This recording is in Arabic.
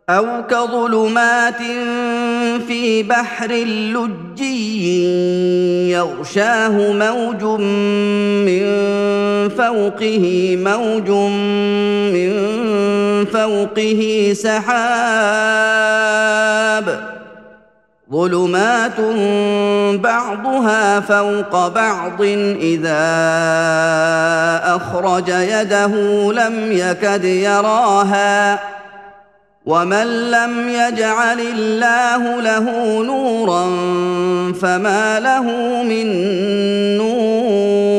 أو كظلمات في بحر لجي يغشاه موج من فوقه موج من فوقه سحاب ظلمات بعضها فوق بعض إذا أخرج يده لم يكد يراها ومن لم يجعل الله له نورا فما له من نور